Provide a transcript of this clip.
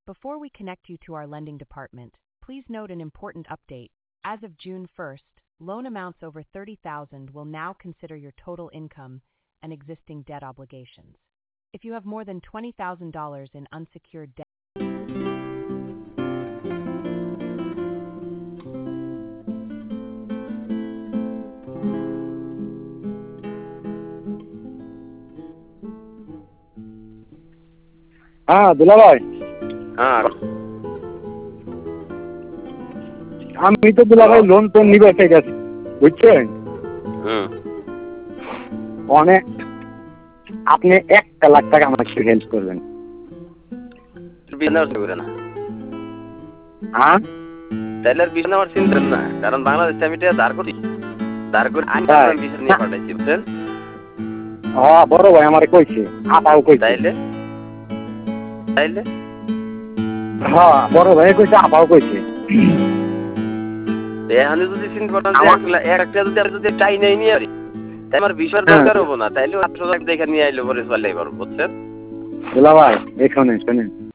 Before we connect you to our lending department, please note an important update. As of June 1st, loan amounts over $30,000 will now consider your total income and existing debt obligations. If you have more than $20,000 in unsecured debt, হ্যাঁ দুলা ভাই, হ্যাঁ আমি তো দুলা ভাই loan তো নিবে ঠিক আছে, বুঝছেন? হুম অনেক আপনি 1 লাখ টাকা আমাকে একটু হেল্প করবেন। বিজনেস করে না হ্যাঁ তাহলে আর বিজনেস আমার চিন্তা না, কারণ বাংলাদেশে আমি ধার করি আমি বিজনেস নিয়ে পাঠাইছি, বুঝছেন? হ্যাঁ বড় ভাই আমারে কইছে, আপাও কইছে। তাইলে তাইলে হ্যাঁ বড় ভাই কইছে, আপাও কইছে। এখন যদি চিন্তা করেন যে একটা যদি চাই নাই নিয়ে আসি, তাই আমার বিষয়ের দরকার হবো না, তাইলে 800 টাকা দেখে নিয়ে আইলে পরে চলে পারবো, বুঝছেন? দুলা ভাই এখানে শোনেন,